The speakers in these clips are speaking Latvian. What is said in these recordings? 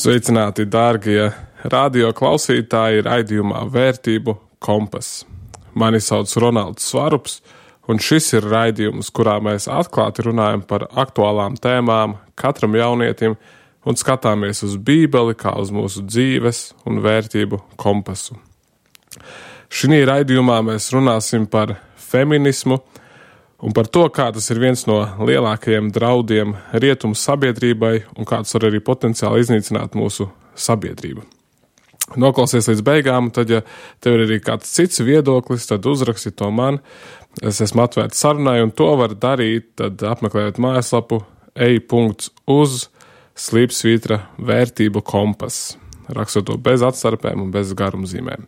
Sveicināti, dārgie radio klausītāji, raidījumā Vērtību kompass. Mani sauc Ronalds Svarups, un šis ir raidījums, kurā mēs atklāti runājam par aktuālām tēmām katram jaunietim un skatāmies uz Bībeli kā uz mūsu dzīves un vērtību kompasu. Šī raidījumā mēs runāsim par feminismu un par to, kā tas ir viens no lielākajiem draudiem rietumu sabiedrībai un kāds var arī potenciāli iznīcināt mūsu sabiedrību. Noklausies līdz beigām, tad, ja tev ir arī kāds cits viedoklis, tad uzraksti to man. Es esmu atvērts sarunai, un to var darīt, tad apmeklējot mājaslapu ej.uz/vērtību kompass, rakstot to bez atstarpēm un bez garumzīmēm.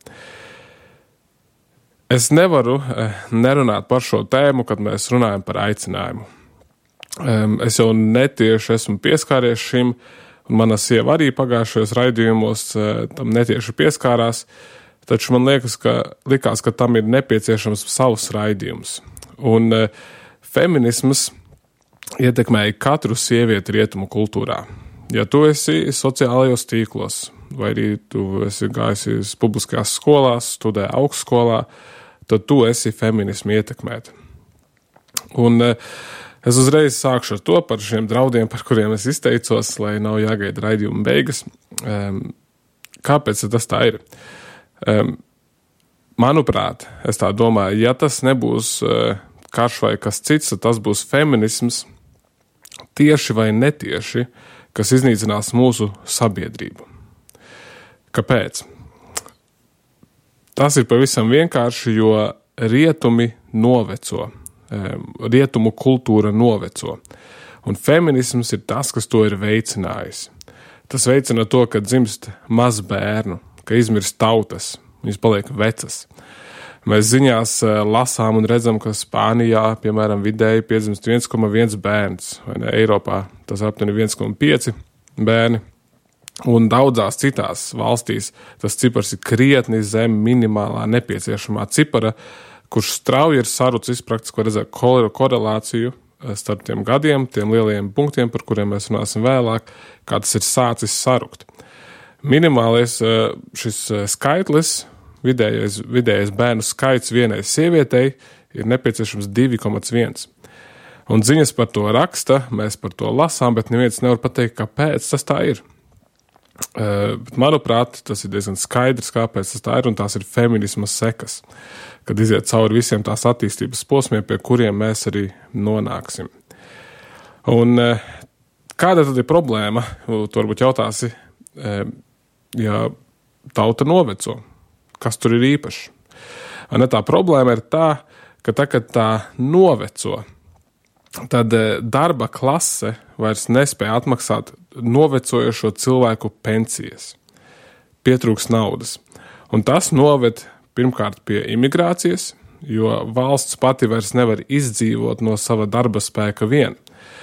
Es nevaru nerunāt par šo tēmu, kad mēs runājam par aicinājumu. Es jau netieši esmu pieskāries šim, un mana sieva arī pagājušajos raidījumos tam netieši pieskārās, taču man likās, ka tam ir nepieciešams savs raidījums. Un feminisms ietekmēja katru sievieti rietumu kultūrā. Ja tu esi sociālajos tīklos, vai arī tu esi gājis publiskajās skolās, studē augstskolā, tad tu esi feminismu ietekmēta. Un es uzreiz sākšu ar to par šiem draudiem, par kuriem es izteicos, lai nav jāgaida raidījuma beigas. Kāpēc tas tā ir? Manuprāt, es tā domāju, ja tas nebūs karš vai kas cits, tad tas būs feminisms tieši vai netieši, kas iznīcinās mūsu sabiedrību. Kāpēc? Tas ir pavisam vienkārši, jo rietumi noveco, rietumu kultūra noveco. Un feminisms ir tas, kas to ir veicinājis. Tas veicina to, ka dzimst maz bērnu, ka izmirst tautas, viņas paliek vecas. Mēs ziņās lasām un redzam, ka Spānijā, piemēram, vidēji piedzimst 1,1 bērns, vai ne, Eiropā tas aptuveni 1,5 bērni. Un daudzās citās valstīs tas cipars ir krietni zem minimālā nepieciešamā cipara, kurš strauji ir sarucis, praktiski var redzēt korelāciju starp tiem gadiem, tiem lielajiem punktiem, par kuriem mēs runāsim vēlāk, kā tas ir sācis sarukt. Minimālais šis skaitlis, vidējais bērnu skaits vienai sievietei ir nepieciešams 2,1. Un ziņas par to raksta, mēs par to lasām, bet neviens nevar pateikt, kāpēc tas tā ir. Bet, manuprāt, tas ir diezgan skaidrs, kāpēc tas tā ir, un tās ir feminisma sekas, kad iziet cauri visiem tās attīstības posmiem, pie kuriem mēs arī nonāksim. Un kāda tad ir problēma? Tu varbūt jautāsi, ja tauta noveco, kas tur ir īpašs? Tā problēma ir tā, ka kad tā noveco, tad darba klase vairs nespēja atmaksāt novecojošo cilvēku pensijas. Pietrūks naudas. Un tas noved pirmkārt pie imigrācijas, jo valsts pati vairs nevar izdzīvot no sava darba spēka vien.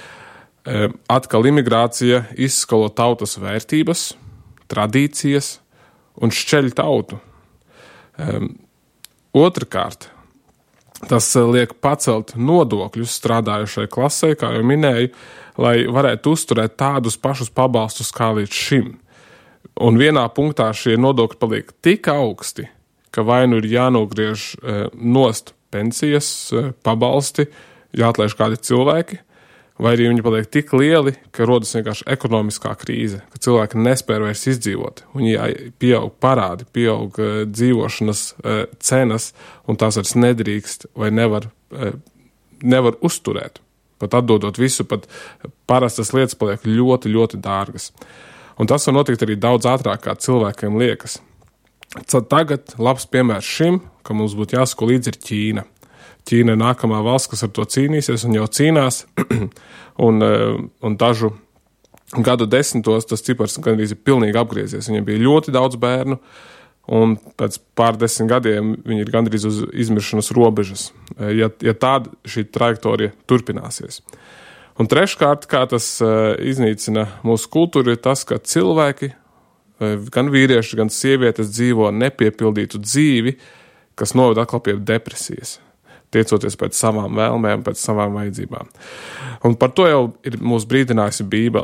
Atkal imigrācija izskalo tautas vērtības, tradīcijas un šķeļ tautu. Otrkārt, tas liek pacelt nodokļus strādājušai klasē, kā jau minēju, lai varētu uzturēt tādus pašus pabalstus kā līdz šim. Un vienā punktā šie nodokļi paliek tik augsti, ka vai nu ir jānogriež nost pensijas, pabalsti, jāatlaiž kādi cilvēki, vai arī viņi paliek tik lieli, ka rodas vienkārši ekonomiskā krīze, ka cilvēki nespēja vairs izdzīvot. Viņi pieaug parādi, pieaug dzīvošanas cenas, un tās vairs nedrīkst vai nevar uzturēt. Pat atdodot visu, pat parastas lietas paliek ļoti, ļoti dārgas. Un tas var notikt arī daudz ātrāk, kā cilvēkiem liekas. Tagad labs piemērs šim, ka mums būtu jāsako līdzi ir Ķīna. Ķīna ir nākamā valsts, kas ar to cīnīsies un jau cīnās, un dažu gadu desmitos tas cipars gandrīz ir pilnīgi apgriezies. Viņiem bija ļoti daudz bērnu, un pēc pārdesmit gadiem viņi ir gandrīz uz izmiršanas robežas, ja tāda šī trajektorija turpināsies. Un treškārt, kā tas iznīcina mūsu kultūru, ir tas, ka cilvēki, gan vīrieši, gan sievietes dzīvo nepiepildītu dzīvi, kas noved atkal pie depresijas, tiecoties pēc savām vēlmēm, pēc savām vajadzībām. Un par to jau ir mūs brīdinājusi Bībele.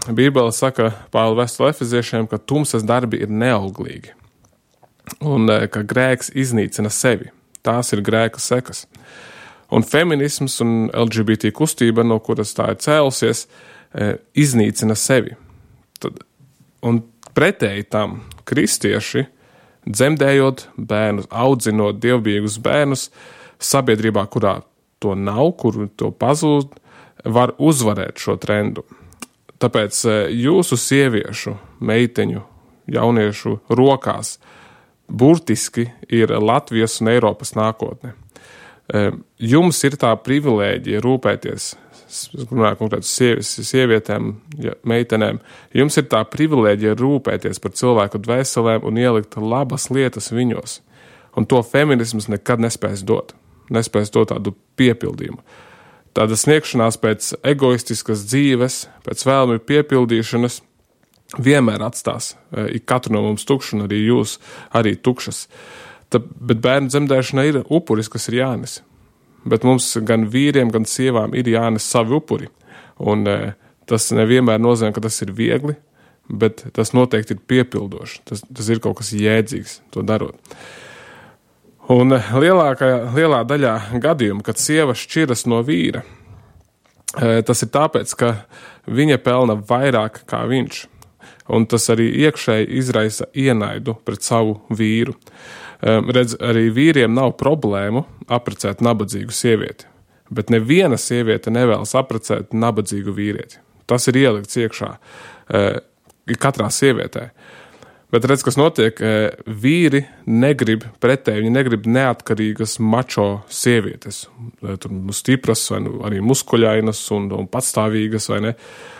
Bībele saka Pāvila vēstulē Efeziešiem, ka tumsas darbi ir neauglīgi un ka grēks iznīcina sevi. Tās ir grēka sekas. Un feminisms un LGBT kustība, no kuras tā ir cēlusies, iznīcina sevi. Un pretēji tam kristieši, dzemdējot bērnus, audzinot dievbijīgus bērnus, sabiedrībā, kurā to nav, kur to pazūd, var uzvarēt šo trendu. Tāpēc jūsu sieviešu, meiteņu, jauniešu rokās burtiski ir Latvijas un Eiropas nākotne. Jums ir tā privilēģija rūpēties, runāju konkrēti sievietēm, meitenēm, jums ir tā privilēģija rūpēties par cilvēku dvēselēm un ielikt labas lietas viņos. Un to feminisms nekad nespēs dot. Nespēs dot tādu piepildījumu. Tāda sniegšanās pēc egoistiskas dzīves, pēc vēlmi piepildīšanas vienmēr atstās katru no mums tukšu, un arī jūs arī tukšas. Bet bērnu dzemdēšana ir upuris, kas ir jānes. Bet mums gan vīriem, gan sievām ir jānes savi upuri. Un tas nevienmēr nozīmē, ka tas ir viegli, bet tas noteikti ir piepildoši. Tas ir kaut kas jēdzīgs to darot. Un lielā daļā gadījumu, kad sieva šķiras no vīra, tas ir tāpēc, ka viņa pelna vairāk kā viņš. Un tas arī iekšēji izraisa ienaidu pret savu vīru. Redz, arī vīriem nav problēmu apprecēt nabadzīgu sievieti, bet neviena sieviete nevēlas apprecēt nabadzīgu vīrieti. Tas ir ielikts iekšā katrā sievietē. Bet redz, kas notiek, vīri negrib pretēji, viņi negrib neatkarīgas mačo sievietes, tur stipras vai arī muskuļainas un patstāvīgas vai ne.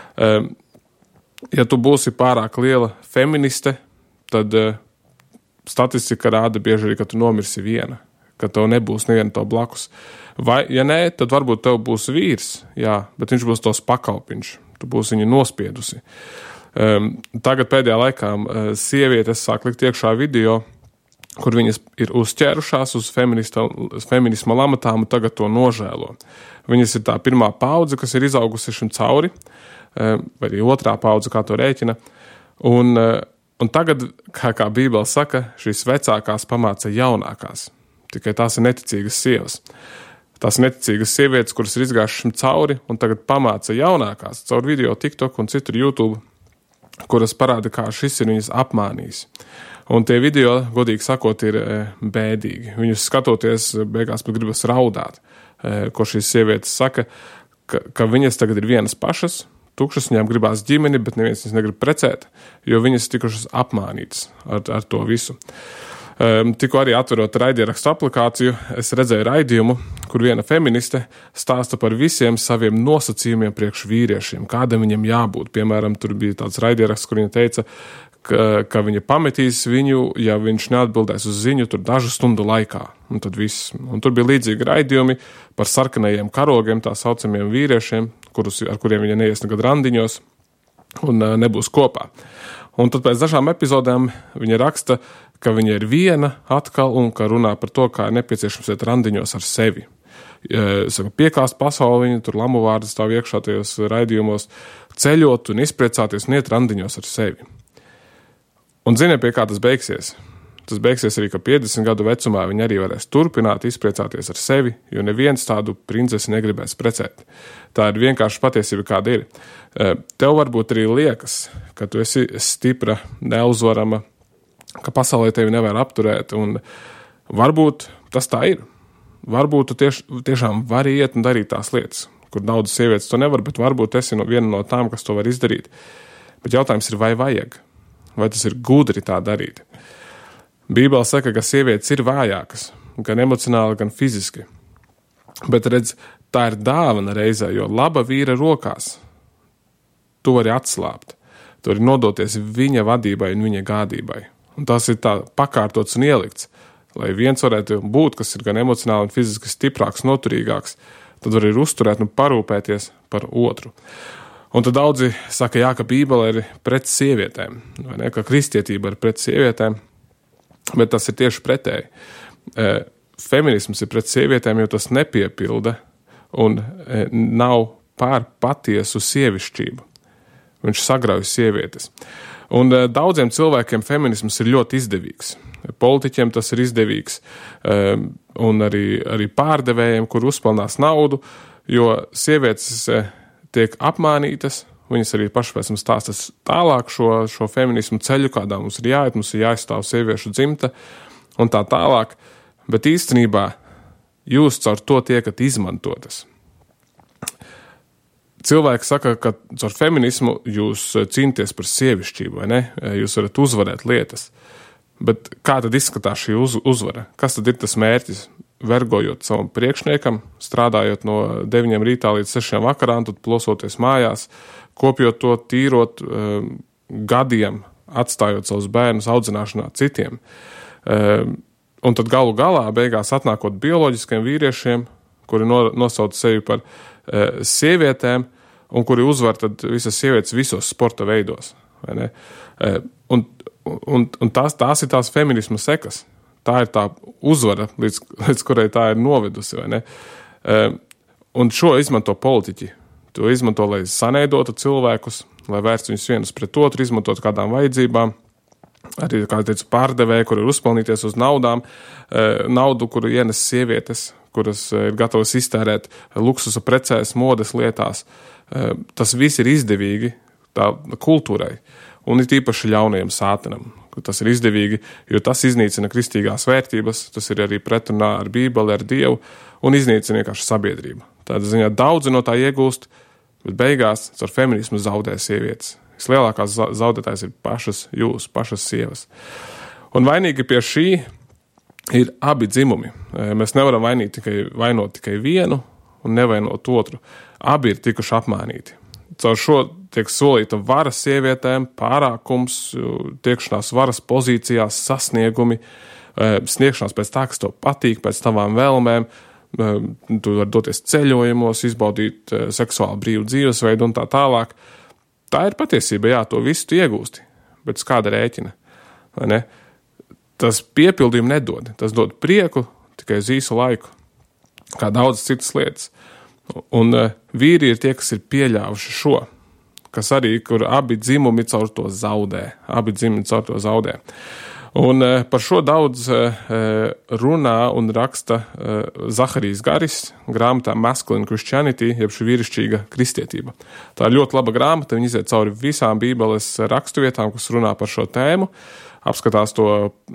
Ja tu būsi pārāk liela feministe, tad statistika rāda bieži arī, ka tu nomirsi viena, ka tev nebūs neviena to blakus. Vai, ja nē, tad varbūt tev būs vīrs, jā, bet viņš būs tos pakalpiņš, tu būsi viņu nospiedusi. Tagad pēdējā laikā sievietes sāk likt iekšā video, kur viņas ir uzķērušās uz feminisma lamatām un tagad to nožēlo. Viņas ir tā pirmā paudze, kas ir izaugusi šim cauri, vai arī otrā paudze, kā to rēķina. Un tagad, kā Bībele saka, šīs vecākās pamāca jaunākās. Tikai tās ir neticīgas sievas. Tās neticīgas sievietes, kuras ir izgājušas šim cauri un tagad pamāca jaunākās caur video, TikTok un citur YouTube, kuras parāda, kā šis ir viņas apmānījis. Un tie video, godīgi sakot, ir bēdīgi. Viņus skatoties, beigās pat gribas raudāt, ko šīs sievietes saka, ka viņas tagad ir vienas pašas, tukšas, viņām gribās ģimeni, bet neviens viņas negrib precēt, jo viņas tikušas apmānītas ar to visu. Tikko arī atverot raidierakstu aplikāciju, es redzēju raidījumu, kur viena feministe stāsta par visiem saviem nosacījumiem priekš vīriešiem, kādam viņam jābūt. Piemēram, tur bija tāds raidieraksts, kur viņa teica, ka viņa pametīs viņu, ja viņš neatbildēs uz ziņu tur dažu stundu laikā. Un tad viss. Un tur bija līdzīgi raidījumi par sarkanajiem karogiem, tā saucamiem vīriešiem, ar kuriem viņa neies nekad randiņos un nebūs kopā. Un tad pēc dažām epizodēm viņa raksta, ka viņa ir viena atkal un ka runā par to, kā ir nepieciešams iet randiņos ar sevi. Piekāst pasauli, viņa tur lamu vārdi stāv iekšā tajos raidījumos, ceļot un izpriecāties un iet randiņos ar sevi. Un ziniet, pie kā tas beigsies? Tas beigsies arī, ka 50 gadu vecumā viņa arī varēs turpināt izpriecāties ar sevi, jo neviens tādu princesi negribēs precēt. Tā ir vienkārši patiesība, kāda ir. Tev varbūt arī liekas, ka tu esi stipra, neuzvarama, ka pasaulē tevi nevar apturēt, un varbūt tas tā ir. Varbūt tu tiešām vari iet un darīt tās lietas, kur daudz sievietes to nevar, bet varbūt esi viena no tām, kas to var izdarīt. Bet jautājums ir, vai vajag? Vai tas ir gudri tā darīt? Bībele saka, ka sievietes ir vājākas, gan emocionāli, gan fiziski. Bet redz, tā ir dāvana reizē, jo laba vīra rokās tu vari atslābt. Tu vari nodoties viņa vadībai un viņa gādībai. Un tas ir tā pakārtots un ielikts, lai viens varētu būt, kas ir gan emocionāli un fiziski stiprāks, noturīgāks, tad var ir uzturēt un parūpēties par otru. Un tad daudzi saka, jā, ka Bībele ir pret sievietēm, vai ne, ka kristietība ir pret sievietēm, bet tas ir tieši pretēji. Feminisms ir pret sievietēm, jo tas nepiepilda un nav pār patiesu sievišķību. Viņš sagrauj sievietes. Un daudziem cilvēkiem feminisms ir ļoti izdevīgs. Politiķiem tas ir izdevīgs, un arī pārdevējiem, kur uzpelnās naudu, jo sievietes tiek apmānītas, viņas arī paši pēc mums stāstas tālāk šo feminismu ceļu, kādā mums ir jāiet, mums ir jāizstāv sieviešu dzimta un tā tālāk, bet īstenībā jūs caur to tiekat izmantotas. Cilvēki saka, ka caur feminismu jūs cīnties par sievišķību, vai ne? Jūs varat uzvarēt lietas. Bet kā tad izskatās šī uzvara? Kas tad ir tas mērķis? Vergojot savam priekšniekam, strādājot no 9 rītā līdz 6 vakarā, un tad plosoties mājās, kopjot to, tīrot gadiem, atstājot savus bērnus audzināšanā citiem. Un tad galu galā, beigās atnākot bioloģiskiem vīriešiem, kuri nosauc sevi par sievietēm, un kuri uzvar tad visas sievietes visos sporta veidos. Vai ne? Un tās ir tās feminisma sekas. Tā ir tā uzvara, līdz kurai tā ir novedusi. Vai ne? Un šo izmanto politiķi. To izmanto, lai sanēdotu cilvēkus, lai vērst viņus vienus pret otru, izmantot kādām vajadzībām. Arī, kā teicu, pārdevēji, kur ir uzpelnīties uz naudu, kuru ienes sievietes, kuras ir gatavas iztērēt luksusa precēs, modes lietās. Tas viss ir izdevīgi tā kultūrai, un ir īpaši ļaunajam sātanam. Tas ir izdevīgi, jo tas iznīcina kristīgās vērtības, tas ir arī pretrunā ar Bībeli, ar Dievu, un iznīcina vienkārši sabiedrību. Tādā ziņā daudzi no tā iegūst, bet beigās ar feminismu zaudē sievietes. Vislielākās zaudētājs ir pašas sievas. Un vainīgi pie šī ir abi dzimumi. Mēs nevaram vainot tikai vienu un nevainot otru. Abi ir tikuši apmānīti. Caur šo tiek solīta vara sievietēm, pārākums, tiekšanās varas pozīcijās, sasniegumi, sniegšanās pēc tā, kas tev patīk, pēc tavām vēlmēm. Tu vari doties ceļojumos, izbaudīt seksuāli brīvu dzīvesveidu un tā tālāk. Tā ir patiesība, jā, to visu tu iegūsti, bet uz kāda rēķina, vai ne? Tas piepildījumu nedod, tas dod prieku tikai uz īsu laiku, kā daudzas citas lietas. Un vīri ir tie, kas ir pieļāvuši šo, kas arī, kur abi dzimumi caur to zaudē. Un par šo daudz runā un raksta Zaharijs Garis grāmatā Masculine Christianity, jeb šī vīrišķīga kristietība. Tā ir ļoti laba grāmata, viņa iziet cauri visām Bībeles rakstuvietām, kas runā par šo tēmu, apskatās to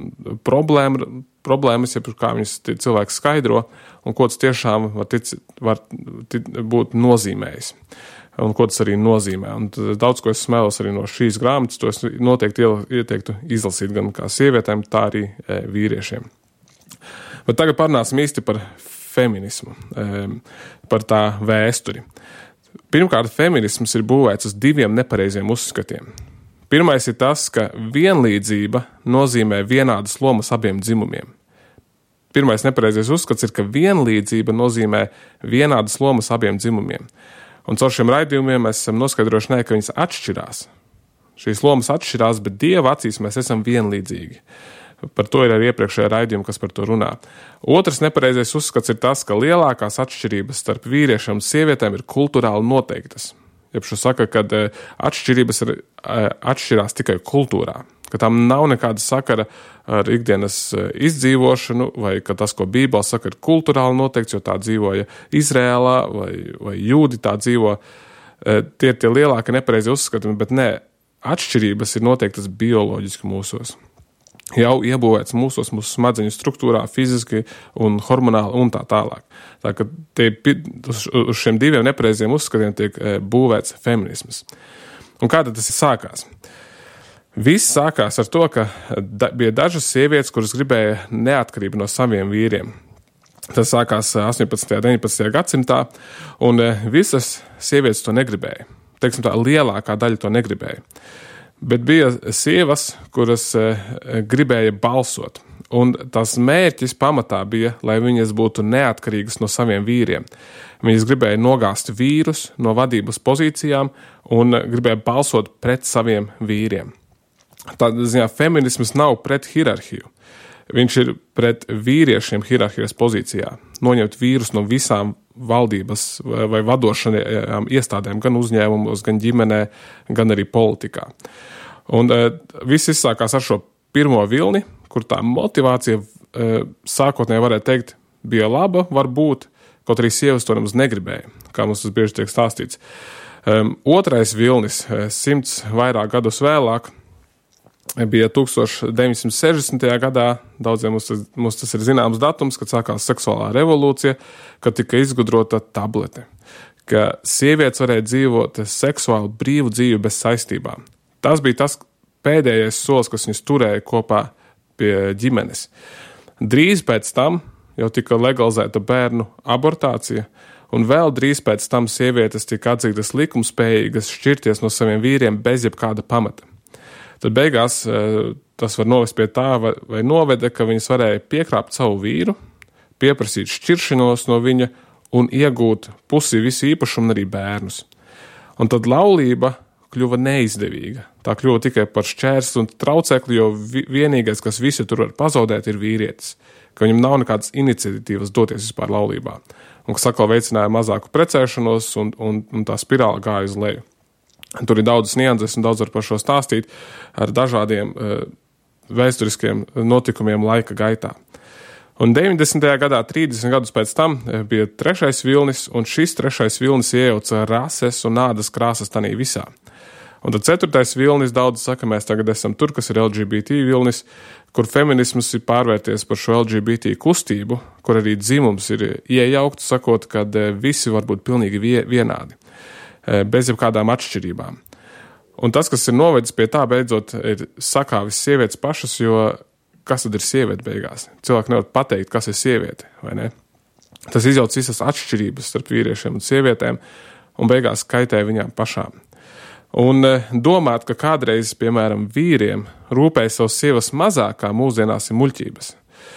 problēmas, jeb kā viņas cilvēks skaidro, un ko tas tiešām var būt nozīmējis. Un ko tas arī nozīmē. Un daudz, ko es smēlos arī no šīs grāmatas, to es noteikti ieteiktu izlasīt gan kā sievietēm, tā arī vīriešiem. Bet tagad parunāsim īsti par feminismu, par tā vēsturi. Pirmkārt, feminisms ir būvēts uz 2 nepareiziem uzskatiem. Pirmais ir tas, ka vienlīdzība nozīmē vienādas lomas abiem dzimumiem. Pirmais nepareizais uzskats ir, ka vienlīdzība nozīmē vienādas lomas abiem dzimumiem. Un caur šiem raidījumiem mēs esam noskaidrojuši, ka viņas atšķirās. Šīs lomas atšķirās, bet Dieva acīs mēs esam vienlīdzīgi. Par to ir arī iepriekšējā raidījuma, kas par to runā. Otrs nepareizais uzskats ir tas, ka lielākās atšķirības starp vīriešiem un sievietēm ir kulturāli noteiktas. Jebšu saka, ka atšķirības atšķirās tikai kultūrā, ka tam nav nekāda sakara ar ikdienas izdzīvošanu, vai ka tas, ko Bībele saka, ir kulturāli noteikts, jo tā dzīvoja Izrēlā, vai jūdi tā dzīvo. Tie ir tie lielākie nepareizi uzskatumi, bet nē, atšķirības ir noteiktas bioloģiski mūsos. Jau iebūvēts mūsu smadzeņu struktūrā, fiziski un hormonāli un tā tālāk. Tā ka uz šiem 2 nepareiziem uzskatiem tiek būvēts feminisms. Un kā tad tas sākās? Viss sākās ar to, ka bija dažas sievietes, kuras gribēja neatkarību no saviem vīriem. Tas sākās 18. un 19. gadsimtā, un visas sievietes to negribēja. Teiksim tā, lielākā daļa to negribēja. Bet bija sievas, kuras gribēja balsot, un tas mērķis pamatā bija, lai viņas būtu neatkarīgas no saviem vīriem. Viņas gribēja nogāzt vīrus no vadības pozīcijām un gribēja balsot pret saviem vīriem. Tādā ziņā feminisms nav pret hierarhiju. Viņš ir pret vīriešiem hierarhijas pozīcijā. Noņemt vīrus no visām valdības vai vadošanajām iestādēm, gan uzņēmumos, gan ģimenē, gan arī politikā. Un viss izsākās ar šo pirmo vilni, kur tā motivācija sākotnēji varētu teikt bija laba, varbūt, kaut arī sievas to nemaz negribēja, kā mums tas bieži tiek stāstīts. Otrais vilnis, 100 vairāk gadus vēlāk, bija 1960. gadā, daudziem mums tas ir zināms datums, kad sākās seksuālā revolūcija, kad tika izgudrota tablete, ka sievietes varēja dzīvot seksuāli brīvu dzīvi bez saistībām. Tas bija tas pēdējais solis, kas viņus turēja kopā pie ģimenes. Drīz pēc tam jau tika legalizēta bērnu abortācija, un vēl drīz pēc tam sievietes tika atzītas likumspējīgas šķirties no saviem vīriem bez jebkāda pamata. Tad beigās tas var novest pie tā, vai noveda, ka viņas varēja piekrāpt savu vīru, pieprasīt šķiršanos no viņa un iegūt pusi visu īpašumu un arī bērnus. Un tad laulība kļuva neizdevīga. Tā kļuva tikai par šķērsli un traucekli, jo vienīgais, kas visu tur var pazaudēt, ir vīrietis, ka viņam nav nekādas iniciatīvas doties vispār laulībā. Un kas atkal veicināja mazāku precēšanos un tā spirāla gāja uz leju. Tur ir daudz nianses un daudz var par šo stāstīt ar dažādiem vēsturiskiem notikumiem laika gaitā. Un 90. gadā, 30 gadus pēc tam, bija trešais vilnis, un šis trešais vilnis iejauca rases un ādas krāsas tanī visā. Un tad ceturtais vilnis, daudz saka, mēs tagad esam tur, kas ir LGBT vilnis, kur feminisms ir pārvērties par šo LGBT kustību, kur arī dzimums ir iejaukts, sakot, ka visi var būt pilnīgi vienādi, bez jebkādām atšķirībām. Un tas, kas ir novedis pie tā, beidzot, ir sakāvis sievietes pašas, jo kas tad ir sieviete beigās? Cilvēki nevar pateikt, kas ir sieviete, vai ne? Tas izjauc visas atšķirības starp vīriešiem un sievietēm, un beigās kaitē viņām pašām. Un domāt, ka kādreiz, piemēram, vīriem rūpēja savas sievas mazāk, kā mūsdienās ir muļķības.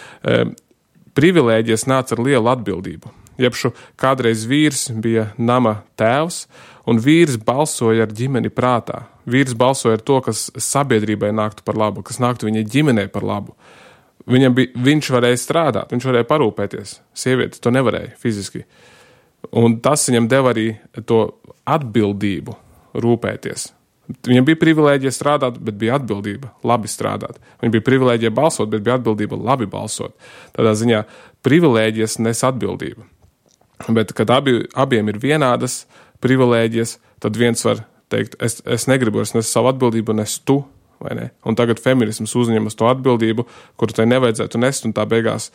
Privilēģijas nāca ar lielu atbildību. Jebšu kādreiz vīrs bija nama tēvs, un vīrs balsoja ar ģimeni prātā. Vīrs balsoja ar to, kas sabiedrībai nāktu par labu, kas nāktu viņa ģimenei par labu. Viņš varēja strādāt, viņš varēja parūpēties. Sieviete to nevarēja fiziski. Un tas viņam deva arī to atbildību rūpēties. Viņam bija privilēģija strādāt, bet bija atbildība labi strādāt. Viņam bija privilēģija balsot, bet bija atbildība labi balsot. Tādā ziņā privilēģijas nes atbildību. Bet, kad abiem ir vienādas privilēģijas, tad viens var teikt, es negribu es nesu savu atbildību, nes tu, vai ne? Un tagad feminisms uzņemas to atbildību, kuru tai nevajadzētu nest, un tā beigās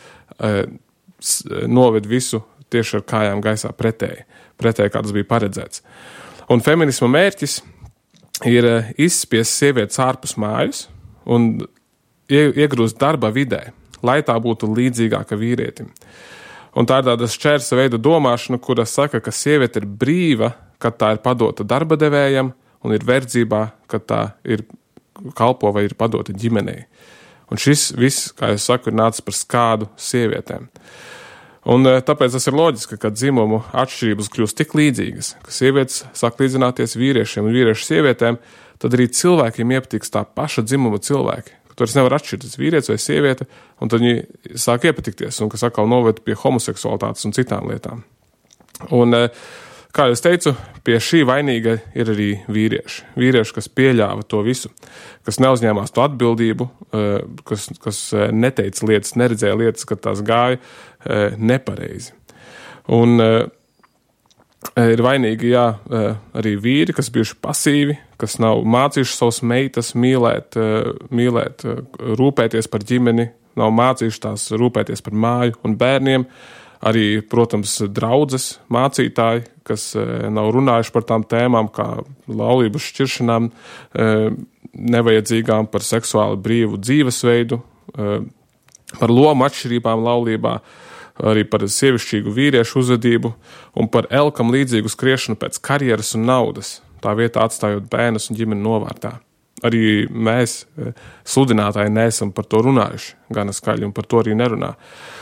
noved visu tieši ar kājām gaisā pretēji, kā tas bija paredzēts. Un feminisma mērķis ir izspiest sievietes ārpus mājas un iegrūst darba vidē, lai tā būtu līdzīgāka vīrietim. Un tā ir tāda šķērsa veida domāšana, kura saka, ka sieviete ir brīva, kad tā ir padota darba devējam, un ir verdzībā, kad tā ir kalpo vai ir padota ģimenei. Un šis viss, kā es saku, ir nācis par skādu sievietēm. Un tāpēc tas ir loģiski, ka dzimumu atšķirības kļūst tik līdzīgas, ka sievietes sāk līdzināties vīriešiem un vīriešu sievietēm, tad arī cilvēkiem iepatiks tā paša dzimuma cilvēki. Tur es nevaru atšķirt, tas vīrietis vai sieviete, un tad viņi sāk iepatikties, un kas atkal noved pie homoseksualitātes un citām lietām. Un, kā jau es teicu, pie šī vainīga ir arī vīrieši. Vīrieši, kas pieļāva to visu, kas neuzņēmās to atbildību, kas neteica lietas, neredzēja lietas, kad tās gāja nepareizi. Un ir vainīgi, arī vīri, kas bijuši pasīvi, kas nav mācījuši savas meitas mīlēt, rūpēties par ģimeni, nav mācījuši tās rūpēties par māju un bērniem. Arī, protams, draudzes mācītāji, kas nav runājuši par tām tēmām, kā laulības šķiršanām, nevajadzīgām, par seksuāli brīvu dzīvesveidu, par lomu atšķirībām laulībā, arī par sievišķīgu vīriešu uzvedību un par elkam līdzīgu skriešanu pēc karjeras un naudas, tā vietā atstājot bērnus un ģimeni novārtā. Arī mēs, sludinātāji, neesam par to runājuši gana skaļi un par to arī nerunā.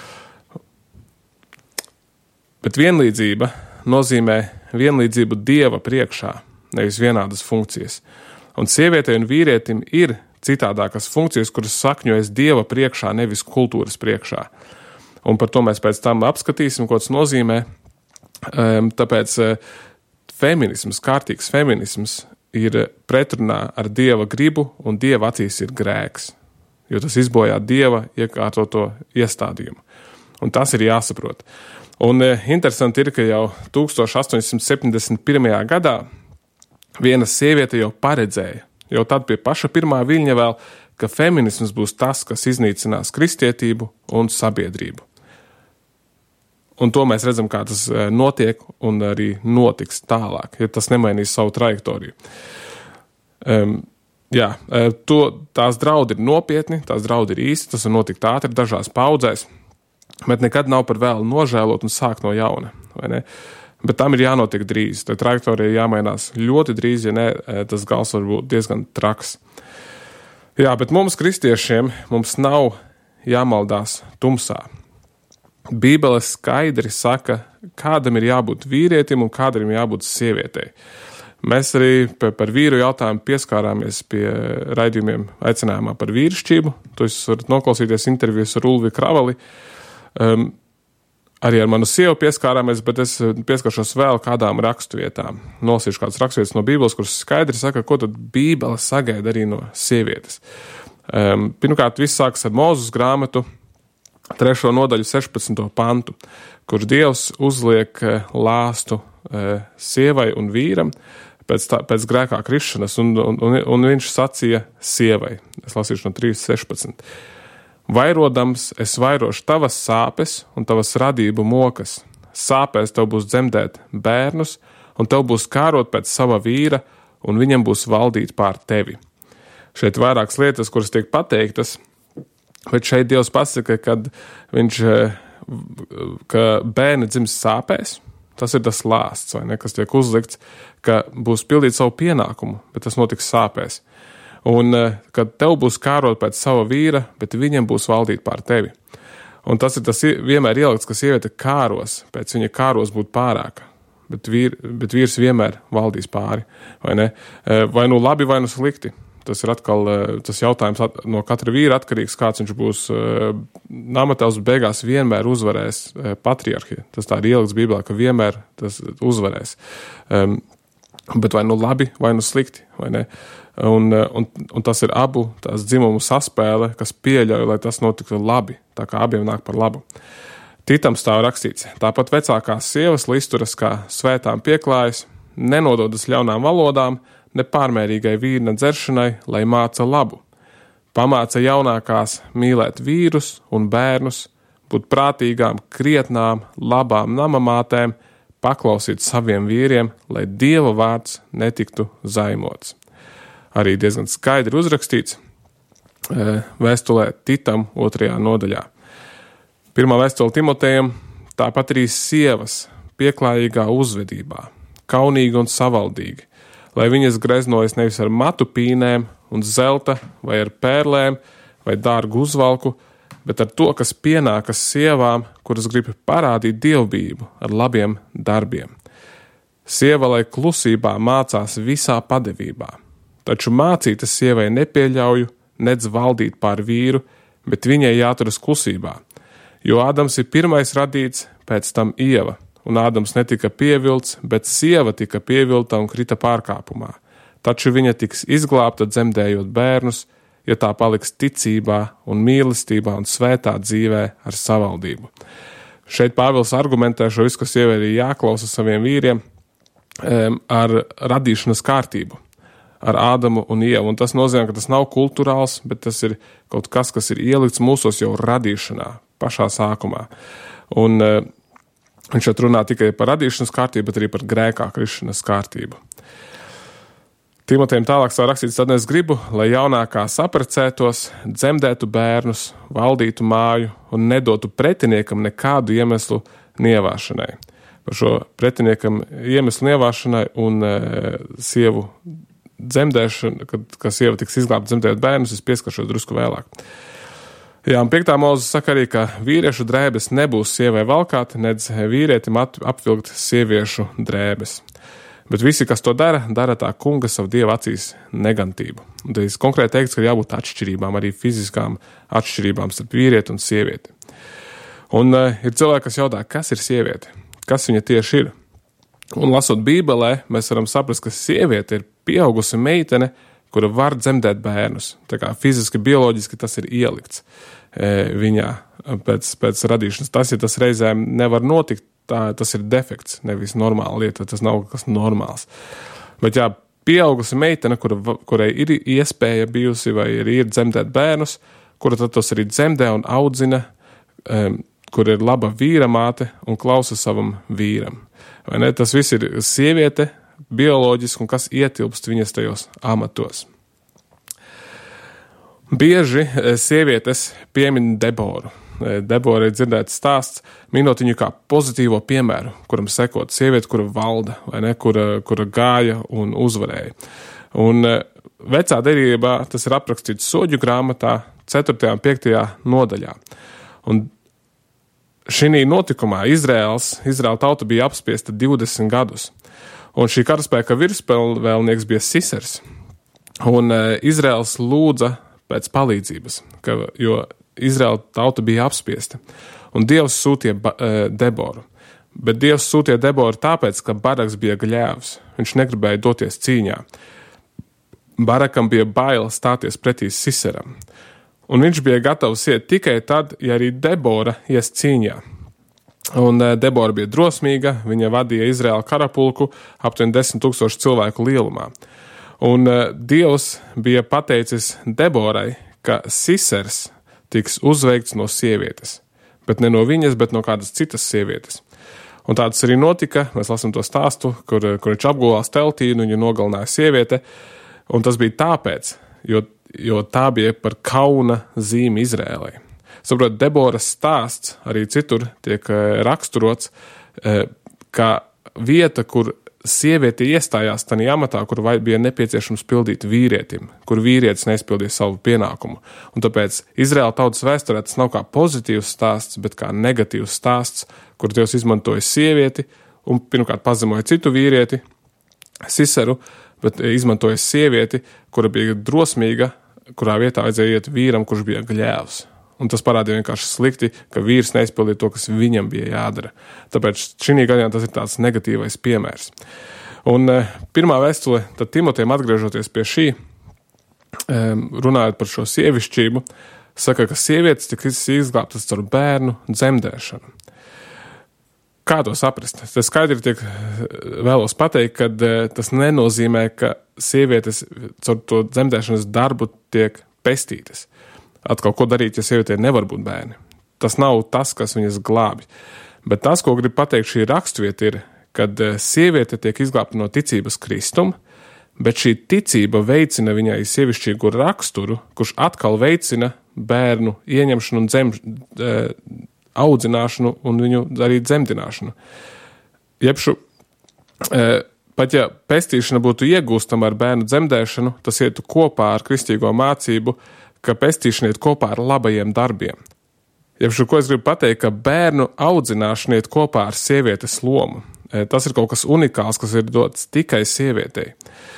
Bet vienlīdzība nozīmē vienlīdzību Dieva priekšā, nevis vienādas funkcijas. Un sievietei un vīrietim ir citādākas funkcijas, kuras sakņojas Dieva priekšā, nevis kultūras priekšā. Un par to mēs pēc tam apskatīsim, ko tas nozīmē. Tāpēc feminisms, kārtīgs feminisms ir pretrunā ar Dieva gribu, un Dieva acīs ir grēks, jo tas izbojā Dieva iekārtoto iestādījumu. Un tas ir jāsaprot. Un interesanti ir, ka jau 1871. gadā viena sieviete jau paredzēja, jau tad pie paša pirmā viļņa vēl, ka feminisms būs tas, kas iznīcinās kristietību un sabiedrību. Un to mēs redzam, kā tas notiek un arī notiks tālāk, ja tas nemainīs savu trajektoriju. Tās draudi ir nopietni, tās draudi ir īsti, tas var notikt ātri dažās paudzēs, bet nekad nav par vēlu nožēlot un sākt no jauna, vai ne? Bet tam ir jānotiek drīz, tā trajektorija jāmainās ļoti drīz, ja ne, tas gals var būt diezgan traks. Jā, bet mums kristiešiem, mums nav jāmaldās tumsā. Bībele skaidri saka, kādam ir jābūt vīrietim un kādam ir jābūt sievietei. Mēs arī par vīru jautājumu pieskārāmies pie raidījumiem aicinājumā par vīrišķību. To jūs varat noklausīties intervijas ar Ulvi Kravali. Arī ar manu sievu pieskārāmies, bet es pieskaršos vēl kādām rakstvietām. Nolasīšu kādas rakstvietas no Bībeles, kuras skaidri saka, ko tad Bībele sagaida arī no sievietes. Pirmkārt, viss sākas ar Mūzes grāmatu, 3. nodaļu 16. pantu, kur Dievs uzliek lāstu sievai un vīram pēc grēkā krišanas, un viņš sacīja sievai. Es lasīšu no 3.16. Vairodams, es vairošu tavas sāpes un tavas radību mokas. Sāpēs tev būs dzemdēt bērnus, un tev būs kārot pēc sava vīra, un viņam būs valdīt pār tevi. Šeit vairākas lietas, kuras tiek pateiktas, bet šeit Dievs pasaka, ka bērni dzims sāpēs, tas ir tas lāsts, vai ne, kas tiek uzlikts, ka būs pildīt savu pienākumu, bet tas notiks sāpēs. Un kad tev būs kārot pēc sava vīra, bet viņam būs valdīt pār tevi. Un tas ir tas vienmēr ielikts, ka sieviete kāros, pēc viņa kāros būt pārāka, bet vīrs vienmēr valdīs pāri, vai ne? Vai nu labi, vai nu slikti. Tas ir atkal tas jautājums no katra vīra atkarīgs, kāds viņš būs namatavs, beigās vienmēr uzvarēs patriarhija. Tas tā ir ielikts Bībelē, ka vienmēr tas uzvarēs. Bet vai nu labi, vai nu slikti, vai ne? Un tas ir abu tās dzimumu saspēle, kas pieļauj, lai tas notiktu labi, tā kā abiem nāk par labu. Titam stāv rakstīts, tāpat vecākās sievas, lai izturas kā svētām pieklājas, nenododas ļaunām valodām, ne pārmērīgai vīna dzeršanai, lai māca labu. Pamāca jaunākās mīlēt vīrus un bērnus, būt prātīgām, krietnām, labām namamātēm, paklausīt saviem vīriem, lai Dieva vārds netiktu zaimots. Arī diezgan skaidri uzrakstīts vēstulē Titam 2. nodaļā. 1. vēstule Timotejam, tāpat arī sievas pieklājīgā uzvedībā, kaunīgi un savaldīgi, lai viņas greznojas nevis ar matu pīnēm un zelta vai ar pērlēm vai dārgu uzvalku, bet ar to, kas pienākas sievām, kuras grib parādīt dievbijību ar labiem darbiem. Sieva, lai klusībā mācās visā padevībā, taču mācītas sievai nepieļauju nedz valdīt pār vīru, bet viņai jāturas klusībā, jo Ādams ir pirmais radīts, pēc tam Ieva. Un Ādams netika pievilts, bet sieva tika pievilta un krita pārkāpumā. Taču viņa tiks izglābta dzemdējot bērnus, ja tā paliks ticībā un mīlestībā un svētā dzīvē ar savaldību. Šeit Pāvils argumentē šo visu, ka sievai ir jāklausa saviem vīriem ar radīšanas kārtību, ar Ādamu un Ievu. Un tas nozīmē, ka tas nav kulturāls, bet tas ir kaut kas, kas ir ielikts mūsos jau radīšanā, pašā sākumā. Un viņš šeit runā tikai par radīšanas kārtību, bet arī par grēkā krišanas kārtību. Timotejam tālāk stāv rakstīts, tad es gribu, lai jaunākā saprecētos, dzemdētu bērnus, valdītu māju un nedotu pretiniekam nekādu iemeslu nievāšanai. Par šo pretiniekam iemeslu nievāšanai un sievu dzemdēšanu, kad sieva tiks izglābta dzemdējot bērnus, es pieskaršos drusku vēlāk. Jā, un 5. Mūzes saka arī, ka vīriešu drēbes nebūs sievai valkāt, nedz vīrietim apvilkt sieviešu drēbes. Bet visi, kas to dara tā kunga savu Dieva acīs negantību. Un tas konkrēti teikts, ka jābūt atšķirībām, arī fiziskām atšķirībām starp vīrieti un sievieti. Un ir cilvēki, kas jautā, kas ir sieviete? kas viņa tieši ir. Un lasot Bībelē, mēs varam saprast, ka sieviete ir pieaugusi meitene, kura var dzemdēt bērnus. Tā kā fiziski, bioloģiski tas ir ielikts viņā pēc radīšanas. Tas reizēm nevar notikt, tas ir defekts, nevis normāla lieta, tas nav kas normāls. Bet jā, pieaugusi meitene, kurai ir iespēja bijusi vai ir dzemdēt bērnus, kura tad tos arī dzemdē un audzina, kur ir laba vīra māte un klausa savam vīram. Vai ne? Tas viss ir sieviete, bioloģiski un kas ietilpst viņas tajos amatos. Bieži sievietes piemin Deboru. Debora ir dzirdēts stāsts, minot viņu kā pozitīvo piemēru, kuram sekot sievieti, kura valda, vai ne, kura gāja un uzvarēja. Un vecā derībā tas ir aprakstīts Soģu grāmatā 4. un 5. nodaļā. Un šī notikumā Izraēla tauta bija apspiesta 20 gadus. Un šī karaspēka virspēlnieks bija Sisers. Un Izraēls lūdza pēc palīdzības, jo Izraēla tauta bija apspiesta. Un Dievs sūtīja Deboru. Bet Dievs sūtīja Deboru tāpēc, ka Baraks bija gļēvs. Viņš negribēja doties cīņā. Barakam bija bail stāties pretī Siseram. Un viņš bija gatavs iet tikai tad, ja arī Debora ies cīņā. Un Debora bija drosmīga, viņa vadīja Izraēla karapulku aptuveni 10 000 cilvēku lielumā. Un Dievs bija pateicis Deborai, ka Sisers tiks uzveikts no sievietes, bet ne no viņas, bet no kādas citas sievietes. Un tāds arī notika, mēs lasām to stāstu, kur viņš apgulās teltī un viņu nogalināja sieviete, un tas bija tāpēc, jo tā bija par kauna zīmi Izrēlai. Saprot, Deboras stāsts arī citur tiek raksturots, kā vieta, kur sieviete iestājās tajā amatā, kur bija nepieciešams pildīt vīrietim, kur vīrietis neizpildīja savu pienākumu. Un tāpēc Izraēla tautas vēsturē tas nav kā pozitīvs stāsts, bet kā negatīvs stāsts, kur Dievs izmantoja sievieti un pirmkārt pazemoja citu vīrieti, Siseru, bet izmantoja sievieti, kura bija drosmīga, kurā vietā vajadzēja iet vīram, kurš bija gļēvs. Un tas parādīja vienkārši slikti, ka vīrs neizpildīja to, kas viņam bija jādara. Tāpēc šī gadījumā tas ir tāds negatīvais piemērs. Un pirmā vēstule, tad Timotejam atgriežoties pie šī, runājot par šo sievišķību, saka, ka sievietes tika izglābtas caur bērnu dzemdēšanu. Kā to saprast? Tas skaidri tiek vēlos pateikt, ka tas nenozīmē, ka sievietes caur to dzemdēšanas darbu tiek pestītas. Atkal, ko darīt, ja sievietē nevar būt bērni? Tas nav tas, kas viņas glābi. Bet tas, ko grib pateikt šī rakstvieta, ir, kad sieviete tiek izglābta no ticības Kristum, bet šī ticība veicina viņai sievišķīgu raksturu, kurš atkal veicina bērnu ieņemšanu un audzināšanu un viņu arī dzemdināšanu. Jebšu, pat ja pestīšana būtu iegūstama ar bērnu dzemdēšanu, tas ietu kopā ar kristīgo mācību, ka pestīšana iet kopā ar labajiem darbiem. Jebšu, ko es gribu pateikt, ka bērnu audzināšana iet kopā ar sievietes lomu. Tas ir kaut kas unikāls, kas ir dots tikai sievietei.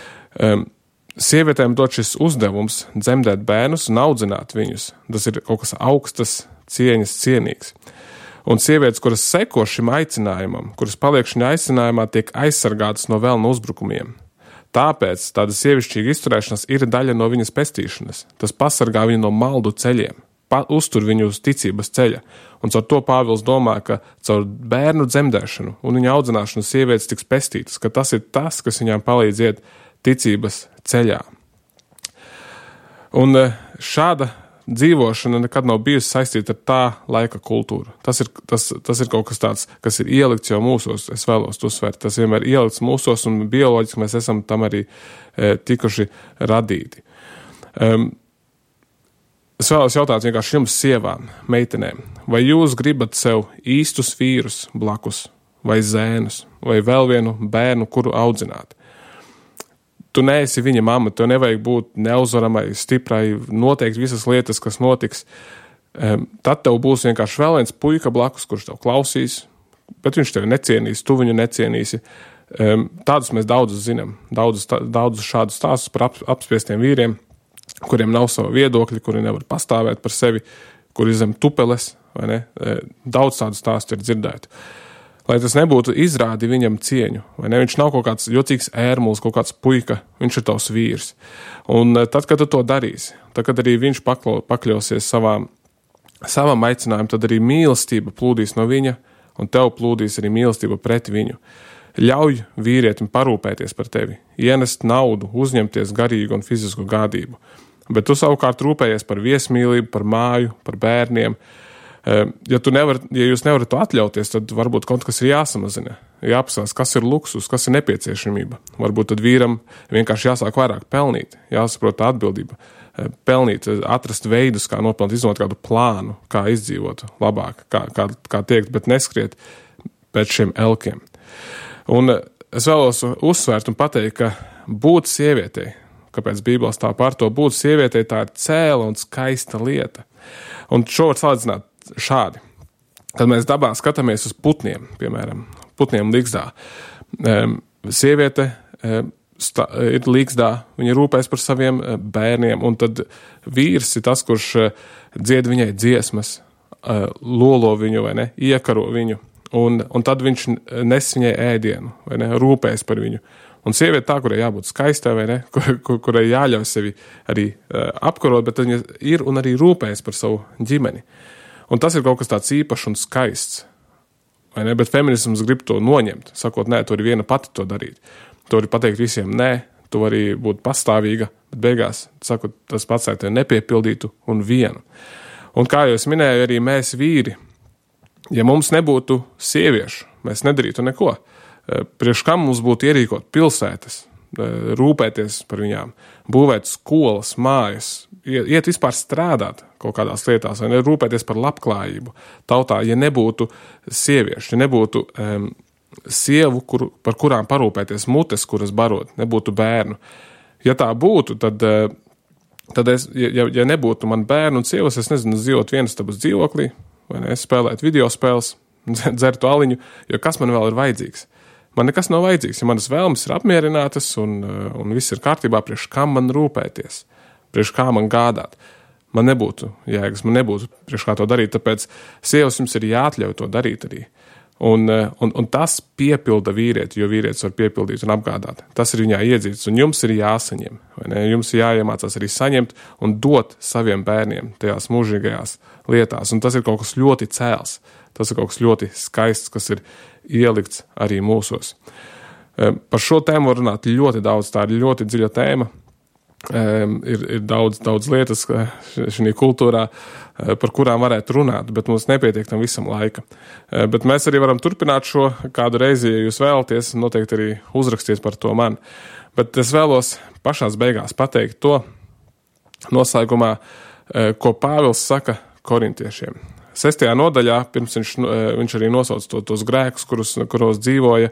Sievietēm dot šis uzdevums dzemdēt bērnus un audzināt viņus. Tas ir kaut kas augstas cieņas cienīgs. Un sievietes, kuras seko šim aicinājumam, kuras paliek šajā aicinājumā, tiek aizsargātas no vēlna uzbrukumiem. Tāpēc tāda sievišķīga izturēšanās ir daļa no viņas pestīšanas. Tas pasargā viņu no maldu ceļiem, uztur viņu uz ticības ceļa. Un caur to Pāvils domā, ka caur bērnu dzemdēšanu un viņa audzināšanu sievietes tiks pestītas, ka tas ir tas, kas viņām palīdz iet ticības ceļā. Un šāda dzīvošana nekad nav bijusi saistīta ar tā laika kultūru. Tas ir kaut kas tāds, kas ir ielikts jau mūsos, es vēlos to uzsvērt. Tas vienmēr ielikts mūsos un bioloģiski mēs esam tam arī tikuši radīti. Es vēlos jautāt vienkārši jums sievām, meitenēm, vai jūs gribat sev īstus vīrus blakus, vai zēnus, vai vēl vienu bērnu, kuru audzināt? Tu neesi viņa mamma, tev nevajag būt neuzvaramai, stiprai, noteikti visas lietas, kas notiks. Tad tev būs vienkārši vēl viens puika blakus, kurš tev klausīs, bet viņš tevi necienīs, tu viņu necienīsi. Tādus mēs daudzus zinām, daudzus šādus stāstus par apspiestiem vīriem, kuriem nav sava viedokļa, kuri nevar pastāvēt par sevi, kuri zem tupeles, vai ne? Daudz tādu stāstu ir dzirdētu. Lai tas nebūtu izrādi viņam cieņu, vai ne? Viņš nav kaut kāds jocīgs ērmuls, kaut kāds puika, viņš ir tavs vīrs. Un tad, kad tu to darīsi, tad, kad arī viņš pakļausies savam aicinājumam, tad arī mīlestība plūdīs no viņa, un tev plūdīs arī mīlestība pret viņu. Ļauj vīrietim parūpēties par tevi, ienest naudu, uzņemties garīgu un fizisku gādību. Bet tu savukārt rūpējies par viesmīlību, par māju, par bērniem. Ja jūs nevarat to atļauties, tad varbūt kaut kas ir jāsamazina. Jāapsās, kas ir luksus, kas ir nepieciešamība. Varbūt tad vīram vienkārši jāsāk vairāk pelnīt, jāsaprot tā atbildība. Pelnīt, atrast veidus, kā nopelnīt, izdomāt kādu plānu, kā izdzīvot labāk, kā tiekt, bet neskriet pēc šiem elkiem. Un es vēlos uzsvērt un pateikt, ka būt sievietei, kāpēc Bībelē stāv par to, būt sievietei tā ir cēla un skaista lieta. Un šo var salīdzināt šādi. Kad mēs dabā skatāmies uz putniem, piemēram, putniem līgzdā, sieviete ir līgzdā, viņa rūpēs par saviem bērniem, un tad vīrs ir tas, kurš dzied viņai dziesmas, lolo viņu, vai ne, iekaro viņu, un tad viņš nes viņai ēdienu, vai ne, rūpēs par viņu. Un sieviete tā, kurai jābūt skaistai, vai ne, kurai jāļauj sevi arī apkarot, bet viņa ir un arī rūpēs par savu ģimeni. Un tas ir kaut kas tāds īpašs un skaists, vai ne, bet feminisms grib to noņemt, sakot, nē, tu vari viena pati to darīt. Tu vari pateikt visiem, nē, tu vari būt pastāvīga, bet beigās, sakot, tas pats tevi nepiepildītu un vienu. Un kā jau es minēju, arī mēs vīri, ja mums nebūtu sieviešu, mēs nedarītu neko. Priekš kam mums būtu ierīkot pilsētas, rūpēties par viņām, būvēt skolas, mājas, iet vispār strādāt kaut kādās lietās, vai ne, rūpēties par labklājību tautā, ja nebūtu sieviešu, ja nebūtu sievu, par kurām parūpēties, mutes, kuras barot, nebūtu bērnu. Ja tā būtu, tad ja nebūtu man bērnu un sievas, es nezinu, dzīvot vienistabas dzīvoklī, vai ne, spēlēt video spēles, dzertu aliņu, jo kas man vēl ir vajadzīgs? Man nekas nav vajadzīgs, ja manas vēlmes ir apmierinātas un viss ir kārtībā, priekš kā man rūpēties, priekš kā man gādāt. Man nebūtu jēgas, man nebūtu priekš kā to darīt, tāpēc sievas jums ir jāatļauj to darīt arī. Un tas piepilda vīrieti, jo vīrietis var piepildīt un apgādāt. Tas ir viņā iedzīts, un jums ir jāsaņem, vai ne? Jums ir jāiemācās arī saņemt un dot saviem bērniem tajās mūžīgajās lietās, un tas ir kaut kas ļoti cēls. Tas ir kaut kas ļoti skaists, kas ir ielikts arī mūsos. Par šo tēmu var runāt ļoti daudz, tā ir ļoti dziļa tēma. Ir daudz lietas šajā kultūrā, par kurām varētu runāt, bet mums nepietiek tam visam laika. Bet mēs arī varam turpināt šo kādu reizi, ja jūs vēlaties, noteikti arī uzrakstiet par to man. Bet es vēlos pašās beigās pateikt to noslēgumā, ko Pāvils saka korintiešiem. 6. nodaļā, pirms viņš arī nosauc tos grēkus, kuros dzīvoja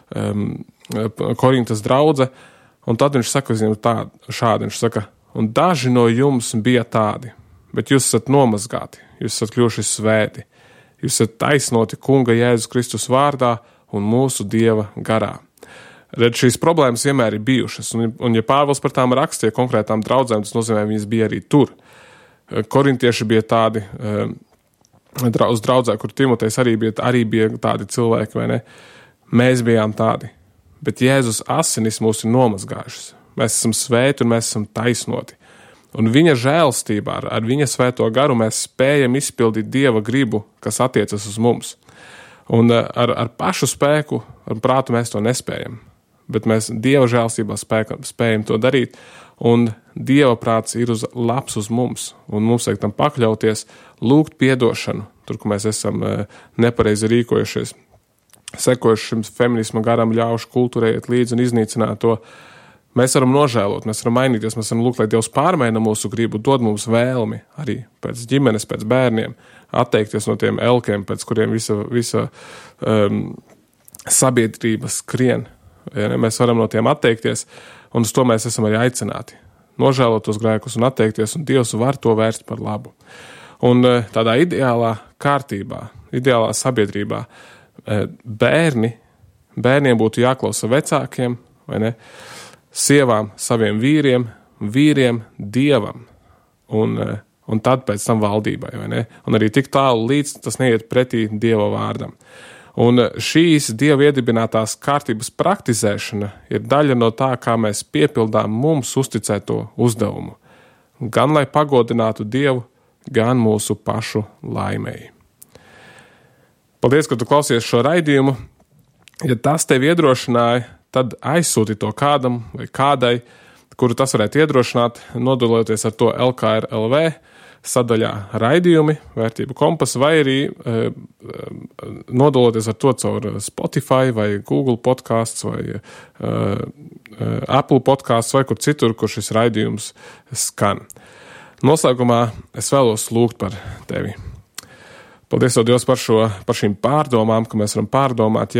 Korintas draudze, un tad viņš saka viņiem šādi, viņš saka, un daži no jums bija tādi, bet jūs esat nomazgāti, jūs esat kļuvuši svēti, jūs esat taisnoti Kunga Jēzus Kristus vārdā un mūsu Dieva garā. Redz, šīs problēmas vienmēr ir bijušas, un ja Pāvils par tām rakstīja konkrētām draudzēm, tas nozīmē, viņas bija arī tur. Korintieši bija tādi, uz draudzē, kur Timotejs arī bija tādi cilvēki, vai ne? Mēs bijām tādi, bet Jēzus asinis mūs ir nomazgājušas. Mēs esam svēti un mēs esam taisnoti. Un viņa žēlstībā, ar viņa svēto garu mēs spējam izpildīt Dieva gribu, kas attiecas uz mums. Un ar pašu spēku, ar prātu mēs to nespējam, bet mēs Dieva žēlstībā spējam to darīt, un Dieva prāts ir labs uz mums, un mums vajag tam pakļauties, lūgt piedošanu, tur, kur mēs esam nepareizi rīkojušies, sekojuši šim feminisma garam, ļaušu kultūrai iet līdzi un iznīcināt to. Mēs varam nožēlot, mēs varam mainīties, mēs varam lūgt, lai Dievs pārmaina mūsu gribu, dod mums vēlmi arī pēc ģimenes, pēc bērniem, atteikties no tiem elkiem, pēc kuriem visa sabiedrība skrien. Ja ne? Mēs varam no tiem atteikties, un uz to mēs esam arī aicināti. Nožēlot tos grēkus un atteikties, un Dievs var to vērst par labu. Un tādā ideālā kārtībā, ideālā sabiedrībā bērniem būtu jāklausa vecākiem, vai ne? Sievām saviem vīriem, Dievam, un tad pēc tam valdībai, vai ne? Un arī tik tālu līdz tas neiet pretī Dieva vārdam. Un šīs Dieva iedibinātās kārtības praktizēšana ir daļa no tā, kā mēs piepildām mums uzticēto uzdevumu. Gan lai pagodinātu Dievu, gan mūsu pašu laimēji. Paldies, ka tu klausies šo raidījumu. Ja tas tevi iedrošināja, tad aizsūti to kādam vai kādai, kuru tas varētu iedrošināt, nodaloties ar to LKR.LV sadaļā raidījumi, vērtību kompas, vai arī nodaloties ar to caur Spotify vai Google podcasts vai Apple podcasts vai kur citur, kur šis raidījums skan. Noslēgumā es vēlos lūgt par tevi. Paldies, Dievs, par šīm pārdomām, ka mēs varam pārdomāt,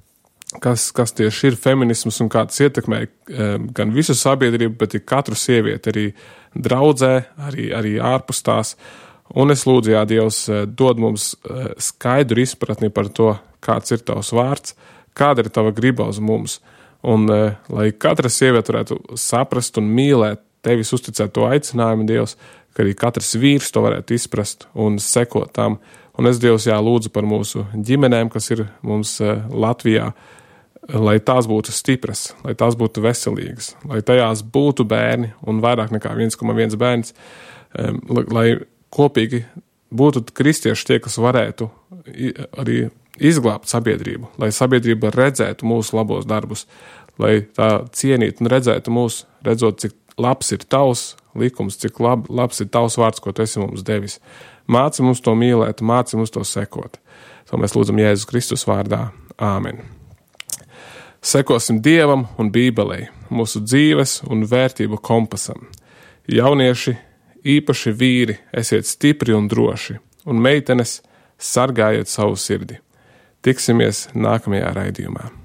kas tieši ir feminisms un kā tas ietekmē gan visu sabiedrību, bet ir katru sievieti, arī draudzē, arī ārpus tās. Un es lūdzu, Dievs, dod mums skaidru izpratni par to, kāds ir tavs vārds, kāda ir tava griba uz mums. Un lai katra sieviete varētu saprast un mīlēt tevis uzticēto aicinājumu, Dievs, ka arī katrs vīrs to varētu izprast un sekot tam. Un es, Dievs, lūdzu par mūsu ģimenēm, kas ir mums Latvijā, lai tās būtu stipras, lai tās būtu veselīgas, lai tajās būtu bērni un vairāk nekā 1,1 bērns, lai kopīgi būtu kristieši tie, kas varētu arī izglābt sabiedrību, lai sabiedrība redzētu mūsu labos darbus, lai tā cienītu un redzētu mūs, redzot, cik labs ir tavs likums, cik labs ir tavs vārds, ko tu esi mums devis. Māci mums to mīlēt, māci mums to sekot. To mēs lūdzam Jēzus Kristus vārdā. Āmen. Sekosim Dievam un Bībelei, mūsu dzīves un vērtību kompasam. Jaunieši, īpaši vīri, esiet stipri un droši, un meitenes sargājiet savu sirdi. Tiksimies nākamajā raidījumā.